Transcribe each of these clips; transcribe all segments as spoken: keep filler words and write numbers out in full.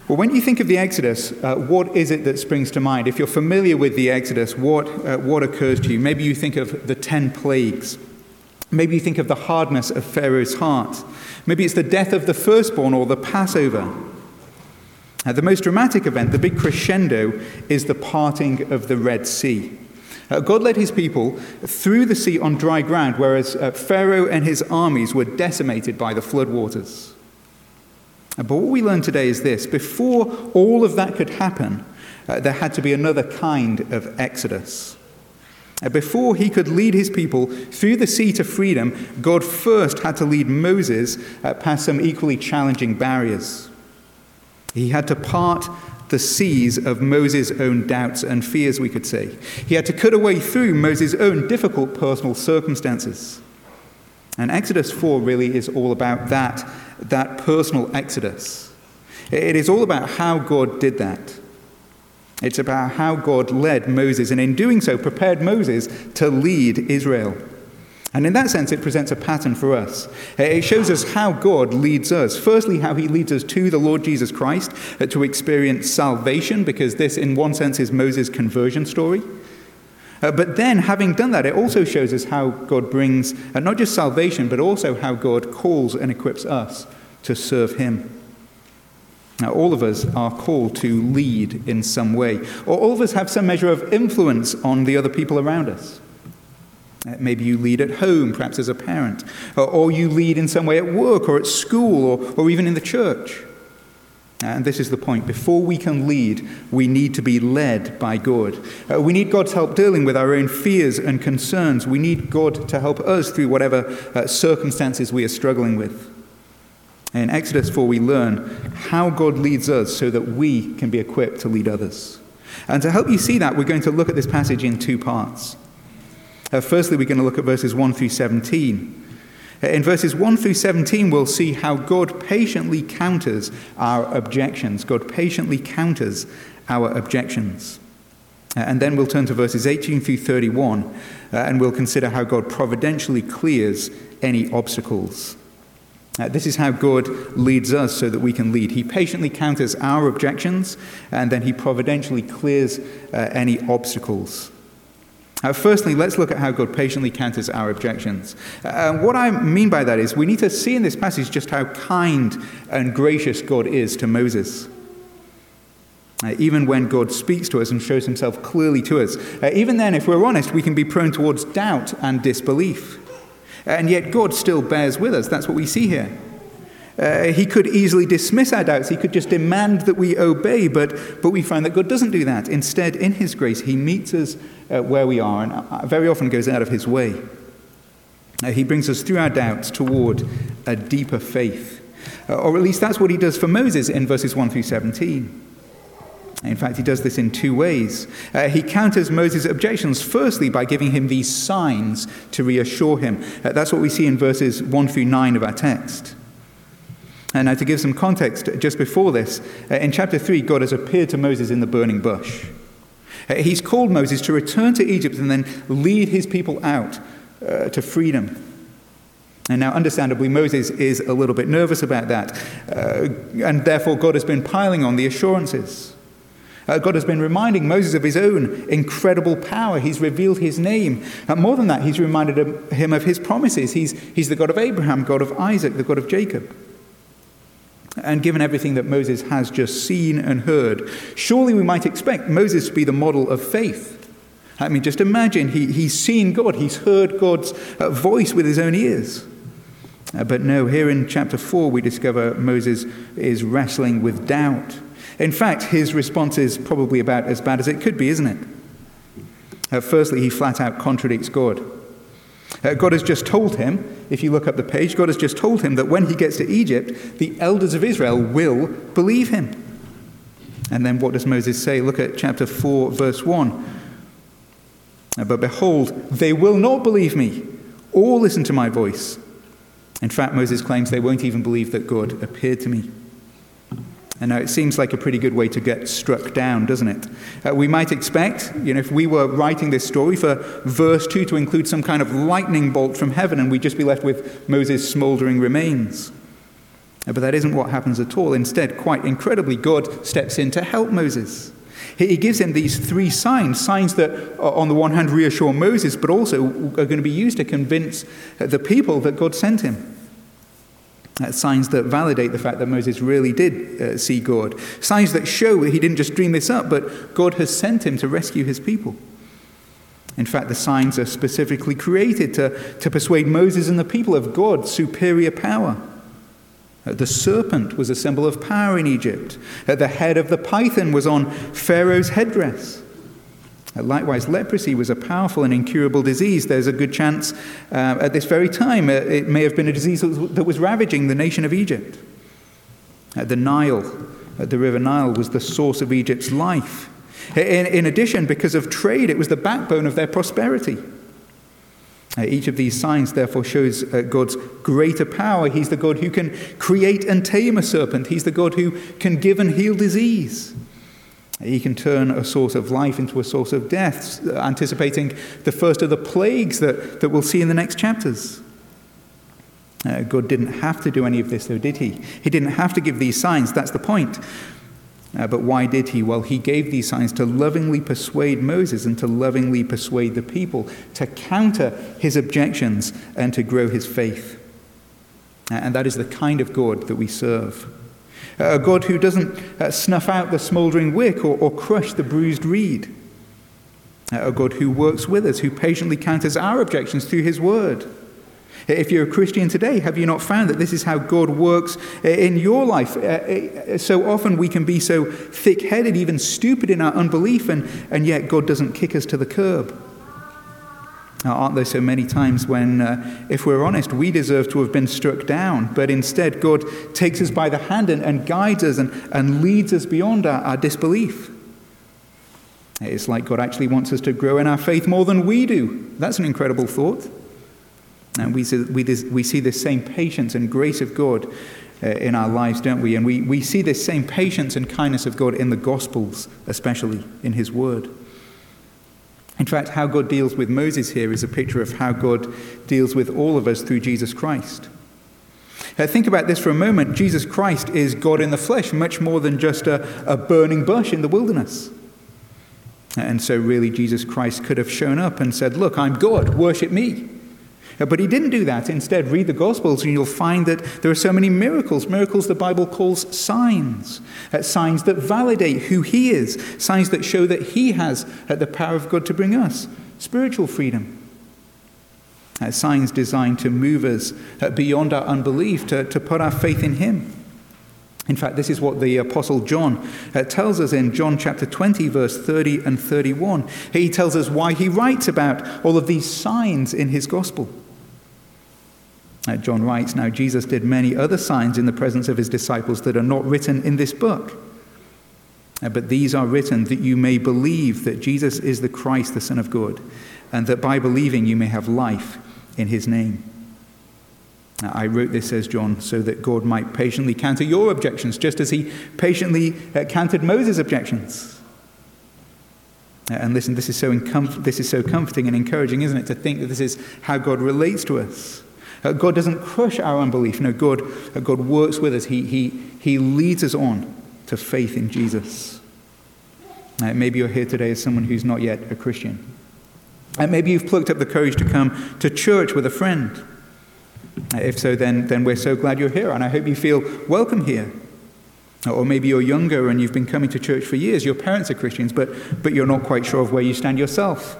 Well, when you think of the Exodus, uh, what is it that springs to mind? If you're familiar with the Exodus, what uh, what occurs to you? Maybe you think of the ten plagues. Maybe you think of the hardness of Pharaoh's heart. Maybe it's the death of the firstborn or the Passover. Uh, the most dramatic event, the big crescendo, is the parting of the Red Sea. Uh, God led his people through the sea on dry ground, whereas uh, Pharaoh and his armies were decimated by the floodwaters. But what we learn today is this: before all of that could happen, uh, there had to be another kind of exodus. Uh, before he could lead his people through the sea to freedom, God first had to lead Moses uh, past some equally challenging barriers. He had to part the seas of Moses' own doubts and fears, we could say. He had to cut a way through Moses' own difficult personal circumstances. And Exodus four really is all about that, that personal exodus. It is all about how God did that. It's about how God led Moses, and in doing so prepared Moses to lead Israel. And in that sense, it presents a pattern for us. It shows us how God leads us. Firstly, how he leads us to the Lord Jesus Christ, to experience salvation, because this, in one sense, is Moses' conversion story. Uh, but then, having done that, it also shows us how God brings uh, not just salvation, but also how God calls and equips us to serve him. Now, all of us are called to lead in some way, or all of us have some measure of influence on the other people around us. Uh, maybe you lead at home, perhaps as a parent, or, or you lead in some way at work or at school or, or even in the church. And this is the point. Before we can lead, we need to be led by God. Uh, we need God's help dealing with our own fears and concerns. We need God to help us through whatever uh, circumstances we are struggling with. In Exodus four, we learn how God leads us so that we can be equipped to lead others. And to help you see that, we're going to look at this passage in two parts. Uh, firstly, we're going to look at verses one through seventeen. In verses one through seventeen, we'll see how God patiently counters our objections. God patiently counters our objections. Uh, and then we'll turn to verses eighteen through thirty-one, uh, and we'll consider how God providentially clears any obstacles. Uh, this is how God leads us so that we can lead. He patiently counters our objections, and then he providentially clears uh, any obstacles. Uh, firstly, let's look at how God patiently counters our objections. Uh, what I mean by that is we need to see in this passage just how kind and gracious God is to Moses. Uh, even when God speaks to us and shows himself clearly to us, uh, even then, if we're honest, we can be prone towards doubt and disbelief. And yet God still bears with us. That's what we see here. Uh, he could easily dismiss our doubts. He could just demand that we obey, but, but we find that God doesn't do that. Instead, in his grace, he meets us uh, where we are and uh, very often goes out of his way. Uh, he brings us through our doubts toward a deeper faith. Uh, or at least that's what he does for Moses in verses one through seventeen. In fact, he does this in two ways. Uh, he counters Moses' objections, firstly, by giving him these signs to reassure him. Uh, that's what we see in verses one through nine of our text. And now to give some context, just before this, uh, in chapter three, God has appeared to Moses in the burning bush. Uh, he's called Moses to return to Egypt and then lead his people out uh, to freedom. And now, understandably, Moses is a little bit nervous about that. Uh, and therefore, God has been piling on the assurances. Uh, God has been reminding Moses of his own incredible power. He's revealed his name. And more than that, he's reminded him of his promises. He's, he's the God of Abraham, God of Isaac, the God of Jacob. And given everything that Moses has just seen and heard, surely we might expect Moses to be the model of faith. I mean, just imagine, he, he's seen God, he's heard God's uh, voice with his own ears. Uh, but no, here in chapter four, we discover Moses is wrestling with doubt. In fact, his response is probably about as bad as it could be, isn't it? Uh, firstly, he flat out contradicts God. Uh, God has just told him, if you look up the page, God has just told him that when he gets to Egypt, the elders of Israel will believe him. And then what does Moses say? Look at chapter four, verse one. Uh, but behold, they will not believe me or listen to my voice. In fact, Moses claims they won't even believe that God appeared to me. And now it seems like a pretty good way to get struck down, doesn't it? Uh, we might expect, you know, if we were writing this story, for verse two to include some kind of lightning bolt from heaven, and we'd just be left with Moses' smoldering remains. But that isn't what happens at all. Instead, quite incredibly, God steps in to help Moses. He gives him these three signs, signs that on the one hand reassure Moses, but also are going to be used to convince the people that God sent him. Signs that validate the fact that Moses really did uh, see God. Signs that show that he didn't just dream this up, but God has sent him to rescue his people. In fact, the signs are specifically created to, to persuade Moses and the people of God's superior power. The serpent was a symbol of power in Egypt. The head of the python was on Pharaoh's headdress. Likewise, leprosy was a powerful and incurable disease. There's a good chance uh, at this very time uh, it may have been a disease that was ravaging the nation of Egypt. Uh, the Nile, uh, the river Nile, was the source of Egypt's life. In, in addition, because of trade, it was the backbone of their prosperity. Uh, each of these signs, therefore, shows uh, God's greater power. He's the God who can create and tame a serpent. He's the God who can give and heal disease. He can turn a source of life into a source of death, anticipating the first of the plagues that, that we'll see in the next chapters. Uh, God didn't have to do any of this, though, did he? He didn't have to give these signs. That's the point. Uh, but why did he? Well, he gave these signs to lovingly persuade Moses and to lovingly persuade the people, to counter his objections and to grow his faith. Uh, and that is the kind of God that we serve. A God who doesn't uh, snuff out the smouldering wick or, or crush the bruised reed. A God who works with us, who patiently counters our objections through his word. If you're a Christian today, have you not found that this is how God works in your life? So often we can be so thick-headed, even stupid in our unbelief, and, and yet God doesn't kick us to the curb. Now, aren't there so many times when, uh, if we're honest, we deserve to have been struck down, but instead God takes us by the hand and, and guides us and, and leads us beyond our, our disbelief? It's like God actually wants us to grow in our faith more than we do. That's an incredible thought. And we see, we, we see this same patience and grace of God uh, in our lives, don't we? And we, we see this same patience and kindness of God in the Gospels, especially in his word. In fact, how God deals with Moses here is a picture of how God deals with all of us through Jesus Christ. Uh, think about this for a moment. Jesus Christ is God in the flesh, much more than just a, a burning bush in the wilderness. And so really Jesus Christ could have shown up and said, look, I'm God, worship me. Uh, but he didn't do that. Instead, read the Gospels and you'll find that there are so many miracles, miracles the Bible calls signs, uh, signs that validate who he is, signs that show that he has uh, the power of God to bring us spiritual freedom. Uh, signs designed to move us uh, beyond our unbelief, to, to put our faith in him. In fact, this is what the Apostle John uh, tells us in John chapter twenty, verse thirty and thirty-one. He tells us why he writes about all of these signs in his gospel. Uh, John writes, now Jesus did many other signs in the presence of his disciples that are not written in this book. Uh, but these are written that you may believe that Jesus is the Christ, the Son of God, and that by believing you may have life in his name. Now, I wrote this, says John, so that God might patiently counter your objections, just as he patiently uh, countered Moses' objections. Uh, and listen, this is so incom- this is so comforting and encouraging, isn't it, to think that this is how God relates to us. Uh, God doesn't crush our unbelief. No, God, uh, God works with us. He, he, he leads us on to faith in Jesus. Uh, maybe you're here today as someone who's not yet a Christian. Uh, maybe you've plucked up the courage to come to church with a friend. Uh, if so, then, then we're so glad you're here, and I hope you feel welcome here. Or maybe you're younger and you've been coming to church for years. Your parents are Christians, but, but you're not quite sure of where you stand yourself.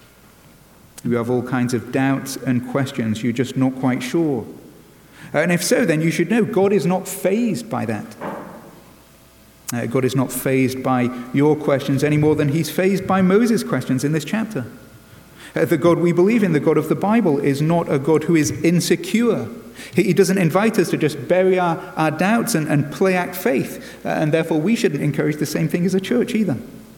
You have all kinds of doubts and questions. You're just not quite sure. And if so, then you should know God is not fazed by that. Uh, God is not fazed by your questions any more than he's fazed by Moses' questions in this chapter. Uh, the God we believe in, the God of the Bible, is not a God who is insecure. He, he doesn't invite us to just bury our, our doubts and, and play act faith. Uh, and therefore we shouldn't encourage the same thing as a church either.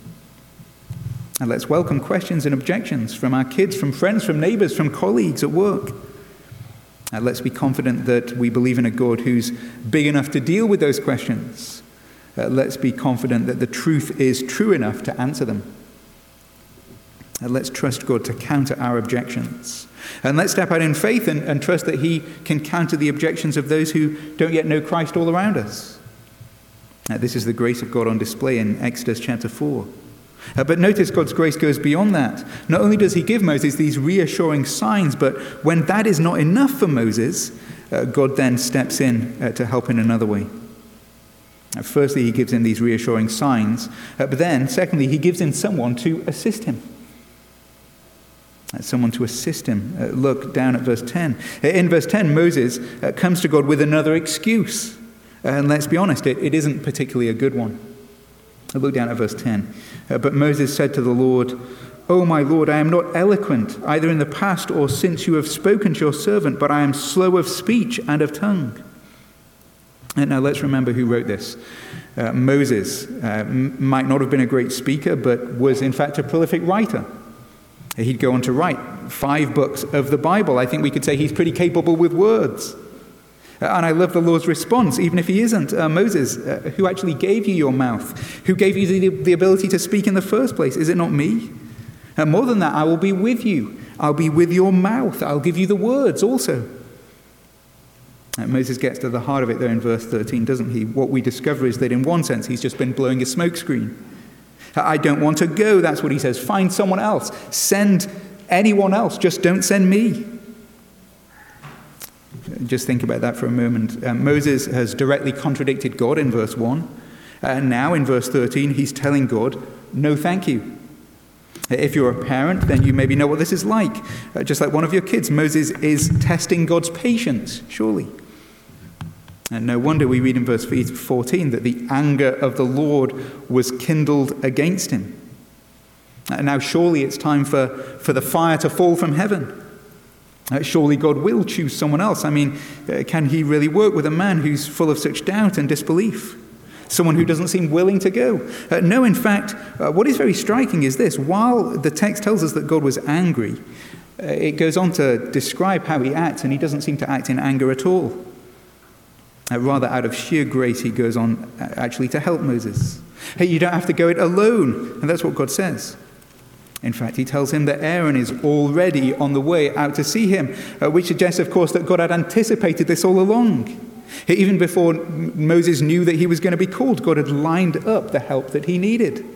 And let's welcome questions and objections from our kids, from friends, from neighbors, from colleagues at work. And let's be confident that we believe in a God who's big enough to deal with those questions. Uh, let's be confident that the truth is true enough to answer them. And let's trust God to counter our objections. And let's step out in faith and, and trust that he can counter the objections of those who don't yet know Christ all around us. Uh, this is the grace of God on display in Exodus chapter four. Uh, but notice God's grace goes beyond that. Not only does he give Moses these reassuring signs, but when that is not enough for Moses, uh, God then steps in uh, to help in another way. Uh, firstly, he gives him these reassuring signs. Uh, but then, secondly, he gives him someone to assist him. Uh, someone to assist him. Uh, look down at verse ten. Uh, in verse ten, Moses uh, comes to God with another excuse. Uh, and let's be honest, it, it isn't particularly a good one. Look down at verse ten. Uh, but Moses said to the Lord, "O my Lord, I am not eloquent, either in the past or since you have spoken to your servant, but I am slow of speech and of tongue." And now let's remember who wrote this. Uh, Moses uh, m- might not have been a great speaker, but was in fact a prolific writer. He'd go on to write five books of the Bible. I think we could say he's pretty capable with words. And I love the Lord's response, even if he isn't. Uh, Moses, uh, who actually gave you your mouth? Who gave you the, the ability to speak in the first place? Is it not me? And more than that, I will be with you. I'll be with your mouth. I'll give you the words also. Uh, Moses gets to the heart of it, though, in verse thirteen, doesn't he? What we discover is that in one sense, he's just been blowing a smokescreen. I don't want to go, that's what he says. Find someone else. Send anyone else. Just don't send me. Just think about that for a moment. Uh, Moses has directly contradicted God in verse one. And now in verse thirteen, he's telling God, no thank you. If you're a parent, then you maybe know what this is like. Uh, just like one of your kids, Moses is testing God's patience, surely. And no wonder we read in verse fourteen that the anger of the Lord was kindled against him. And now surely it's time for, for the fire to fall from heaven. Uh, surely God will choose someone else. I mean, uh, can he really work with a man who's full of such doubt and disbelief? Someone who doesn't seem willing to go? Uh, no, in fact, uh, what is very striking is this. While the text tells us that God was angry, uh, it goes on to describe how he acts, and he doesn't seem to act in anger at all. Uh, rather, out of sheer grace, he goes on uh, actually to help Moses. Hey, you don't have to go it alone, and that's what God says. In fact, he tells him that Aaron is already on the way out to see him, uh, which suggests, of course, that God had anticipated this all along. Even before Moses knew that he was going to be called, God had lined up the help that he needed.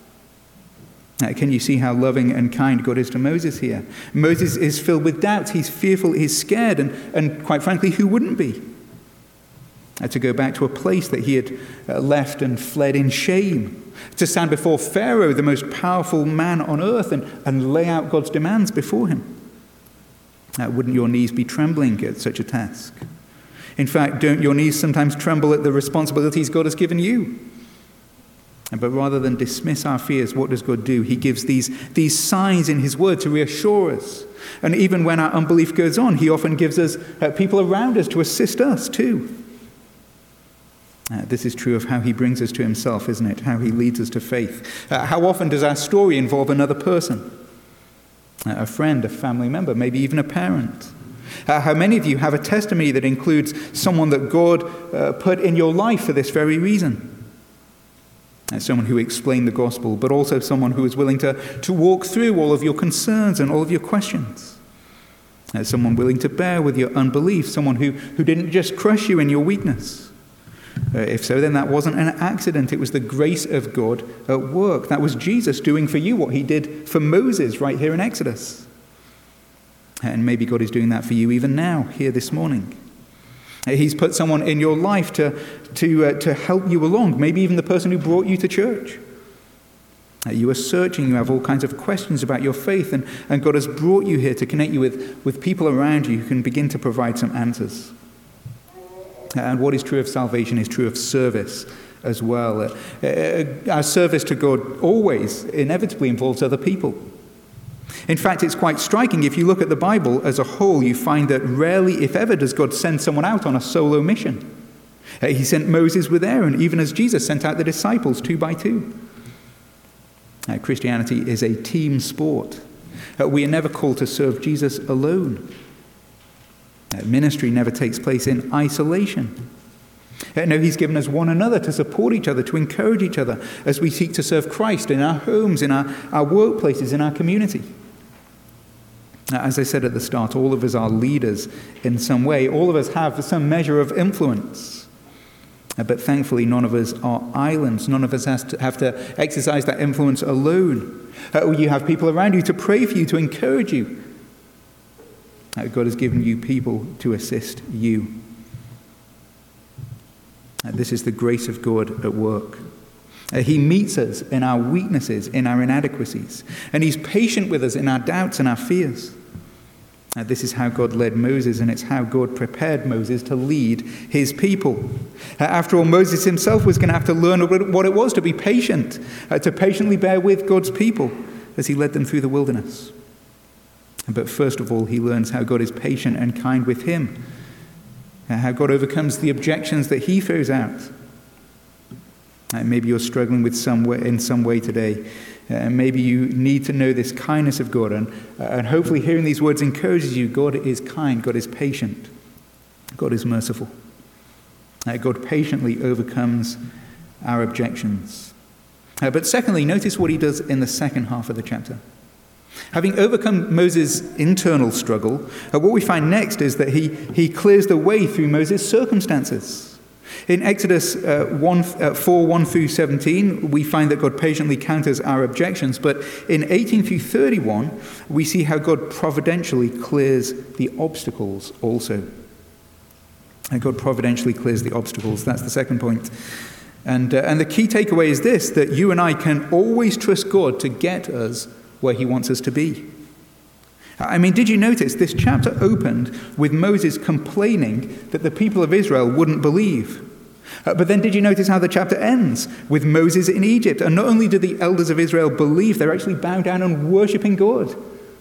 Now, can you see how loving and kind God is to Moses here? Moses is filled with doubts. He's fearful, he's scared, and, and quite frankly, who wouldn't be? Uh, to go back to a place that he had uh, left and fled in shame. To stand before Pharaoh, the most powerful man on earth, and, and lay out God's demands before him. Uh, wouldn't your knees be trembling at such a task? In fact, don't your knees sometimes tremble at the responsibilities God has given you? But rather than dismiss our fears, what does God do? He gives these, these signs in his word to reassure us. And even when our unbelief goes on, he often gives us uh, people around us to assist us too. Uh, this is true of how he brings us to himself, isn't it? How he leads us to faith. Uh, how often does our story involve another person? Uh, a friend, a family member, maybe even a parent. Uh, how many of you have a testimony that includes someone that God uh, put in your life for this very reason? Uh, someone who explained the gospel, but also someone who is willing to, to walk through all of your concerns and all of your questions. Uh, someone willing to bear with your unbelief. Someone who, who didn't just crush you in your weakness. Uh, if so, then that wasn't an accident. It was the grace of God at work. That was Jesus doing for you what he did for Moses right here in Exodus. And maybe God is doing that for you even now, here this morning. Uh, he's put someone in your life to, to, uh, to help you along, maybe even the person who brought you to church. Uh, you are searching, you have all kinds of questions about your faith, and, and God has brought you here to connect you with, with people around you who can begin to provide some answers. And what is true of salvation is true of service as well. Uh, uh, our service to God always inevitably involves other people. In fact, it's quite striking. If you look at the Bible as a whole, you find that rarely, if ever, does God send someone out on a solo mission. Uh, he sent Moses with Aaron, even as Jesus sent out the disciples two by two. Uh, Christianity is a team sport. Uh, we are never called to serve Jesus alone. Uh, ministry never takes place in isolation. Uh, no, he's given us one another to support each other, to encourage each other as we seek to serve Christ in our homes, in our, our workplaces, in our community. As I said at the start, all of us are leaders in some way. All of us have some measure of influence. But thankfully, none of us are islands. None of us has to have to exercise that influence alone. Uh, you have people around you to pray for you, to encourage you. Uh, God has given you people to assist you. Uh, this is the grace of God at work. Uh, he meets us in our weaknesses, in our inadequacies. And he's patient with us in our doubts and our fears. Uh, this is how God led Moses, and it's how God prepared Moses to lead his people. Uh, after all, Moses himself was going to have to learn what it was to be patient, uh, to patiently bear with God's people as he led them through the wilderness. But first of all, he learns how God is patient and kind with him, uh, how God overcomes the objections that he throws out. Uh, maybe you're struggling with some way, in some way today. Uh, maybe you need to know this kindness of God, and, uh, and hopefully hearing these words encourages you. God is kind, God is patient, God is merciful. Uh, God patiently overcomes our objections. Uh, but secondly, notice what he does in the second half of the chapter. Having overcome Moses' internal struggle, uh, what we find next is that he, he clears the way through Moses' circumstances. In Exodus uh, one, uh, four, one through seventeen, we find that God patiently counters our objections. But in eighteen through thirty-one, we see how God providentially clears the obstacles also. And God providentially clears the obstacles. That's the second point. And, uh, and the key takeaway is this, that you and I can always trust God to get us where he wants us to be. I mean, did you notice this chapter opened with Moses complaining that the people of Israel wouldn't believe? Uh, but then did you notice how the chapter ends with Moses in Egypt? And not only do the elders of Israel believe, they're actually bow down and worshiping God.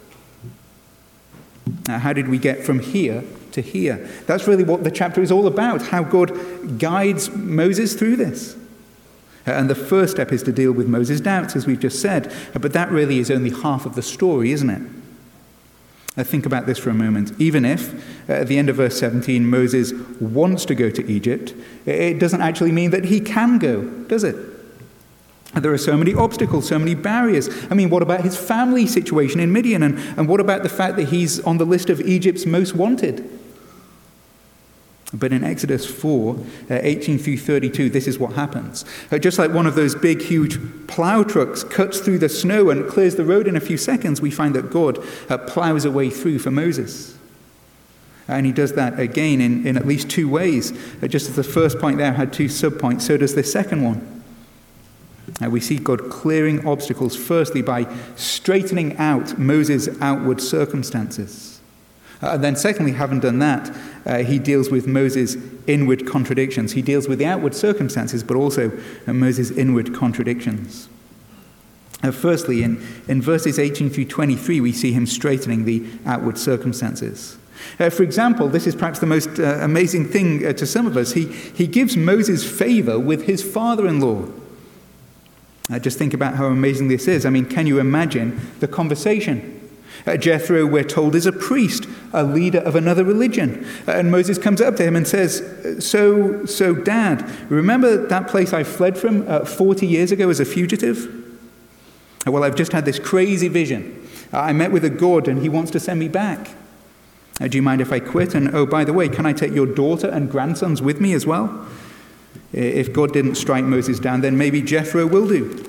Now, how did we get from here to here? That's really what the chapter is all about, how God guides Moses through this. Uh, and the first step is to deal with Moses' doubts, as we've just said. Uh, but that really is only half of the story, isn't it? Uh, think about this for a moment. Even if, uh, at the end of verse seventeen, Moses wants to go to Egypt, it doesn't actually mean that he can go, does it? There are so many obstacles, so many barriers. I mean, what about his family situation in Midian? And, and what about the fact that he's on the list of Egypt's most wanted? But in Exodus four, uh, eighteen through thirty-two, this is what happens. Uh, just like one of those big, huge plow trucks cuts through the snow and clears the road in a few seconds, we find that God uh, plows a way through for Moses. And he does that again in, in at least two ways. Uh, just as the first point there had two subpoints, so does the second one. Uh, we see God clearing obstacles, firstly, by straightening out Moses' outward circumstances. Uh, and then secondly, having done that, uh, he deals with Moses' inward contradictions. He deals with the outward circumstances, but also uh, Moses' inward contradictions. Uh, firstly, in, in verses eighteen through twenty-three, we see him straightening the outward circumstances. Uh, for example, this is perhaps the most uh, amazing thing uh, to some of us. He, he gives Moses favor with his father-in-law. Uh, just think about how amazing this is. I mean, can you imagine the conversation? Uh, Jethro, we're told, is a priest, a leader of another religion. Uh, and Moses comes up to him and says, so, so Dad, remember that place I fled from uh, forty years ago as a fugitive? Uh, well, I've just had this crazy vision. Uh, I met with a god and he wants to send me back. Uh, do you mind if I quit? And oh, by the way, can I take your daughter and grandsons with me as well? If God didn't strike Moses down, then maybe Jethro will do.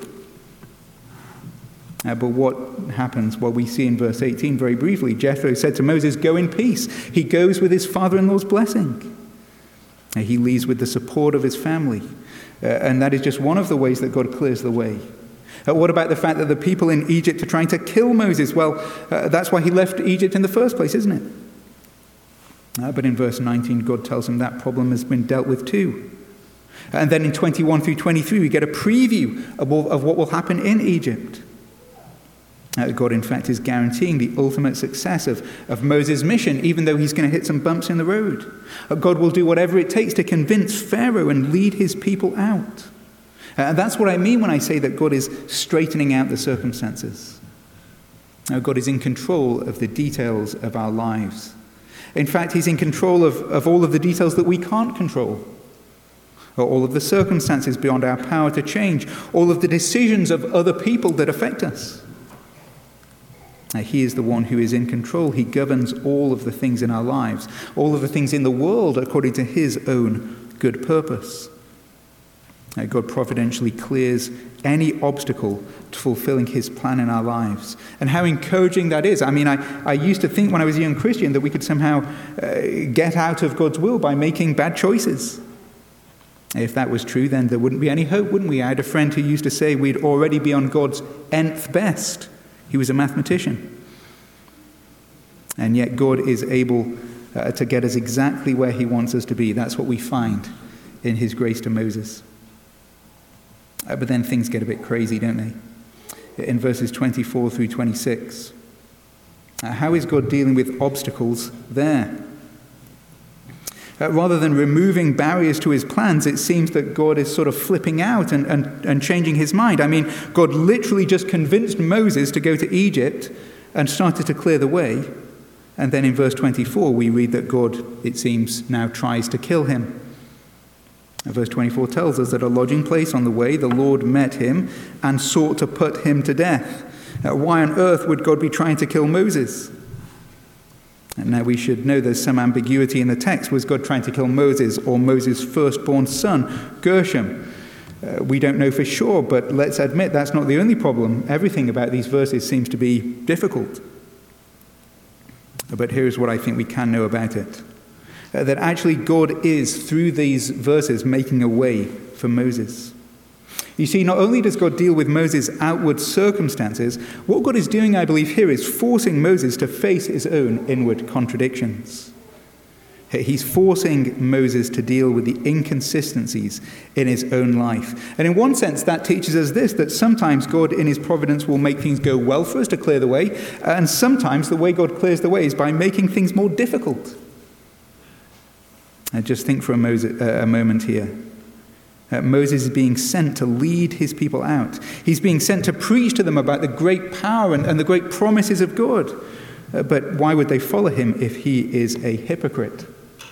Uh, but what happens? Well, we see in verse eighteen very briefly. Jethro said to Moses, go in peace. He goes with his father-in-law's blessing. Uh, he leaves with the support of his family. Uh, and that is just one of the ways that God clears the way. Uh, what about the fact that the people in Egypt are trying to kill Moses? Well, uh, that's why he left Egypt in the first place, isn't it? Uh, but in verse nineteen, God tells him that problem has been dealt with too. And then in twenty-one through twenty-three, we get a preview of, of what will happen in Egypt. Uh, God, in fact, is guaranteeing the ultimate success of, of Moses' mission, even though he's going to hit some bumps in the road. Uh, God will do whatever it takes to convince Pharaoh and lead his people out. Uh, and that's what I mean when I say that God is straightening out the circumstances. Uh, God is in control of the details of our lives. In fact, he's in control of, of all of the details that we can't control. or all of the circumstances beyond our power to change, all of the decisions of other people that affect us. He is the one who is in control. He governs all of the things in our lives, all of the things in the world according to his own good purpose. God providentially clears any obstacle to fulfilling his plan in our lives. And how encouraging that is. I mean, I, I used to think when I was a young Christian that we could somehow uh, get out of God's will by making bad choices. If that was true, then there wouldn't be any hope, wouldn't we? I had a friend who used to say we'd already be on God's nth best. He was a mathematician. And yet God is able uh, to get us exactly where he wants us to be. That's what we find in his grace to Moses. Uh, but then things get a bit crazy, don't they? In verses twenty-four through twenty-six. Uh, how is God dealing with obstacles there? Uh, rather than removing barriers to his plans, it seems that God is sort of flipping out and, and, and changing his mind. I mean, God literally just convinced Moses to go to Egypt and started to clear the way. And then in verse twenty-four, we read that God, it seems, now tries to kill him. And verse twenty-four tells us that a lodging place on the way, the Lord met him and sought to put him to death. Uh, why on earth would God be trying to kill Moses? And now we should know there's some ambiguity in the text. Was God trying to kill Moses or Moses' firstborn son, Gershom? Uh, we don't know for sure, but let's admit that's not the only problem. Everything about these verses seems to be difficult. But here's what I think we can know about it. Uh, that actually God is, through these verses, making a way for Moses. You see, not only does God deal with Moses' outward circumstances, what God is doing, I believe, here is forcing Moses to face his own inward contradictions. He's forcing Moses to deal with the inconsistencies in his own life. And in one sense, that teaches us this, that sometimes God in his providence will make things go well for us to clear the way, and sometimes the way God clears the way is by making things more difficult. And just think for a, Moses, uh, a moment here. Uh, Moses is being sent to lead his people out. He's being sent to preach to them about the great power and, and the great promises of God. Uh, but why would they follow him if he is a hypocrite?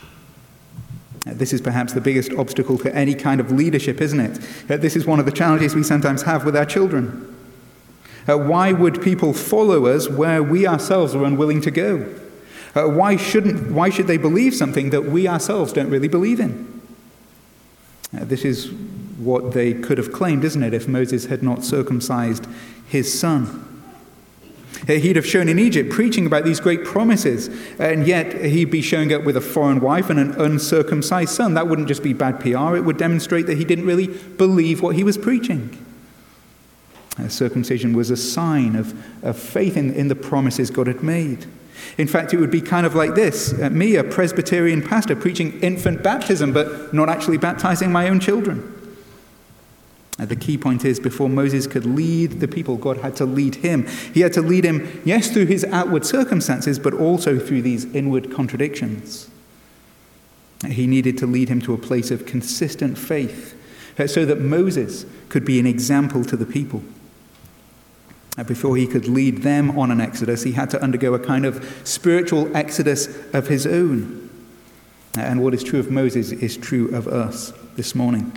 Uh, this is perhaps the biggest obstacle to any kind of leadership, isn't it? Uh, this is one of the challenges we sometimes have with our children. Uh, why would people follow us where we ourselves are unwilling to go? Uh, why shouldn't? Why should they believe something that we ourselves don't really believe in? Uh, this is what they could have claimed, isn't it, if Moses had not circumcised his son? Uh, he'd have shown in Egypt preaching about these great promises, and yet he'd be showing up with a foreign wife and an uncircumcised son. That wouldn't just be bad P R, it would demonstrate that he didn't really believe what he was preaching. Uh, circumcision was a sign of, of faith in, in the promises God had made. In fact, it would be kind of like this. Uh, me, a Presbyterian pastor, preaching infant baptism, but not actually baptizing my own children. Uh, the key point is, before Moses could lead the people, God had to lead him. He had to lead him, yes, through his outward circumstances, but also through these inward contradictions. Uh, he needed to lead him to a place of consistent faith, uh, so that Moses could be an example to the people. Before he could lead them on an exodus, he had to undergo a kind of spiritual exodus of his own. And what is true of Moses is true of us this morning.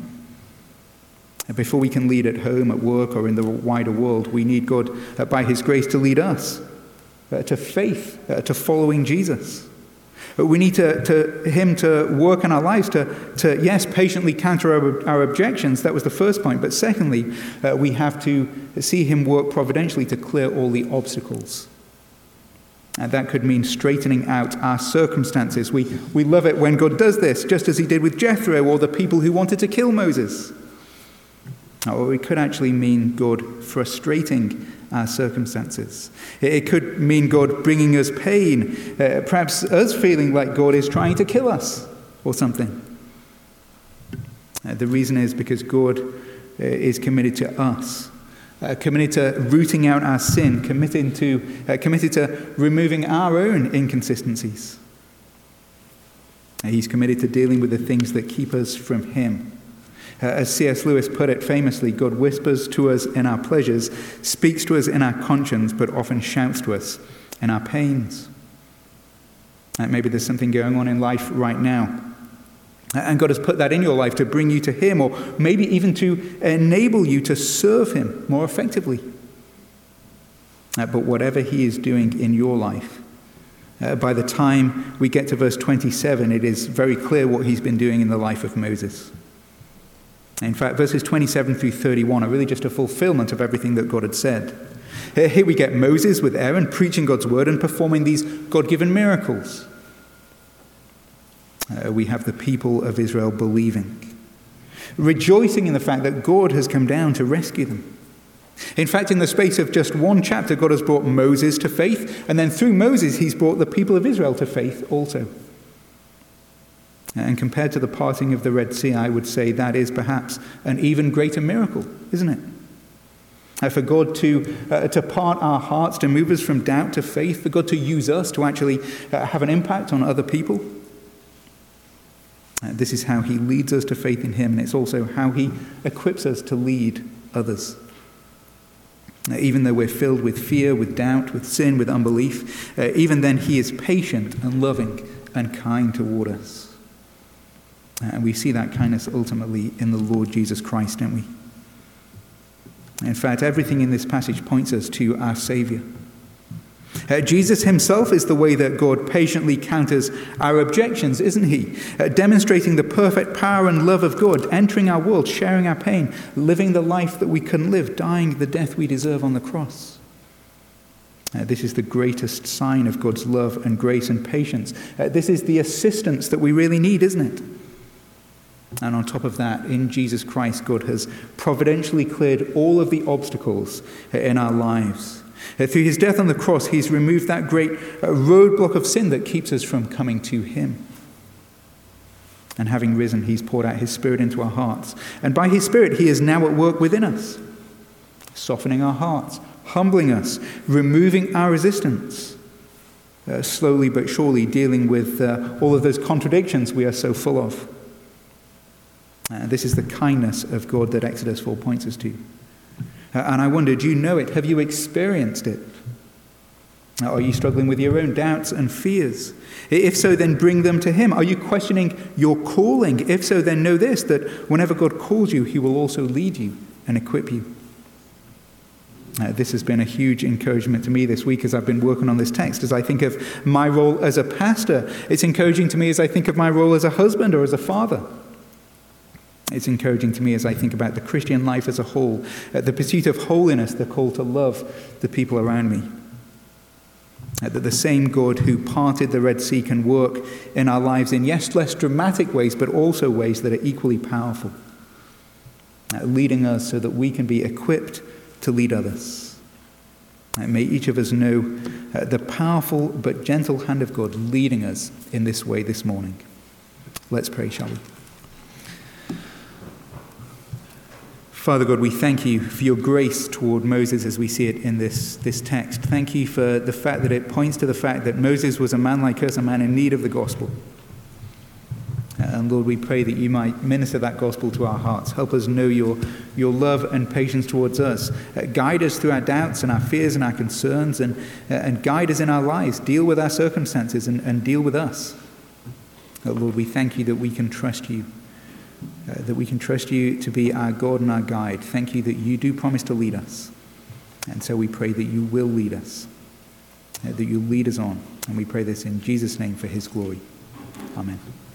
Before we can lead at home, at work, or in the wider world, we need God, by his grace, to lead us to faith, to following Jesus. We need to, to him to work in our lives to, to yes, patiently counter our, our objections. That was the first point. But secondly, uh, we have to see him work providentially to clear all the obstacles. And that could mean straightening out our circumstances. We, we love it when God does this, just as he did with Jethro or the people who wanted to kill Moses. Or it could actually mean God frustrating our circumstances. It could mean God bringing us pain, uh, perhaps us feeling like God is trying to kill us or something. Uh, the reason is because God uh, is committed to us, uh, committed to rooting out our sin, committed to, uh, committed to removing our own inconsistencies. Uh, he's committed to dealing with the things that keep us from him. Uh, as C S Lewis put it famously, God whispers to us in our pleasures, speaks to us in our conscience, but often shouts to us in our pains. Uh, maybe there's something going on in life right now And God has put that in your life to bring you to him, or maybe even to enable you to serve him more effectively. Uh, but whatever he is doing in your life, uh, by the time we get to verse twenty-seven, it is very clear what he's been doing in the life of Moses. In fact, verses twenty-seven through thirty-one are really just a fulfillment of everything that God had said. Here we get Moses with Aaron preaching God's word and performing these God-given miracles. Uh, we have the people of Israel believing, rejoicing in the fact that God has come down to rescue them. In fact, in the space of just one chapter, God has brought Moses to faith, and then through Moses, he's brought the people of Israel to faith also. And compared to the parting of the Red Sea, I would say that is perhaps an even greater miracle, isn't it? Uh, for God to, uh, to part our hearts, to move us from doubt to faith, for God to use us to actually uh, have an impact on other people. Uh, this is how he leads us to faith in him, and it's also how he equips us to lead others. Uh, even though we're filled with fear, with doubt, with sin, with unbelief, uh, even then he is patient and loving and kind toward us. Uh, and we see that kindness ultimately in the Lord Jesus Christ, don't we? In fact, everything in this passage points us to our Savior. Uh, Jesus himself is the way that God patiently counters our objections, isn't he? Uh, demonstrating the perfect power and love of God, entering our world, sharing our pain, living the life that we couldn't live, dying the death we deserve on the cross. Uh, this is the greatest sign of God's love and grace and patience. Uh, this is the assistance that we really need, isn't it? And on top of that, in Jesus Christ, God has providentially cleared all of the obstacles in our lives. Through his death on the cross, he's removed that great roadblock of sin that keeps us from coming to him. And having risen, he's poured out his Spirit into our hearts. And by his Spirit, he is now at work within us, softening our hearts, humbling us, removing our resistance, uh, slowly but surely dealing with uh, all of those contradictions we are so full of. Uh, this is the kindness of God that Exodus four points us to. Uh, and I wonder, do you know it? Have you experienced it? Uh, are you struggling with your own doubts and fears? If so, then bring them to him. Are you questioning your calling? If so, then know this, that whenever God calls you, he will also lead you and equip you. Uh, this has been a huge encouragement to me this week as I've been working on this text. As I think of my role as a pastor, it's encouraging to me as I think of my role as a husband or as a father. It's encouraging to me as I think about the Christian life as a whole, uh, the pursuit of holiness, the call to love the people around me. Uh, that the same God who parted the Red Sea can work in our lives in, yes, less dramatic ways, but also ways that are equally powerful, uh, leading us so that we can be equipped to lead others. Uh, may each of us know uh, the powerful but gentle hand of God leading us in this way this morning. Let's pray, shall we? Father God, we thank you for your grace toward Moses as we see it in this, this text. Thank you for the fact that it points to the fact that Moses was a man like us, a man in need of the gospel. And Lord, we pray that you might minister that gospel to our hearts. Help us know your, your love and patience towards us. Uh, guide us through our doubts and our fears and our concerns, and, uh, and guide us in our lives. Deal with our circumstances and, and deal with us. Uh, Lord, we thank you that we can trust you. Uh, that we can trust you to be our God and our guide. Thank you that you do promise to lead us. And so we pray that you will lead us, uh, that you lead us on. And we pray this in Jesus' name for his glory. Amen.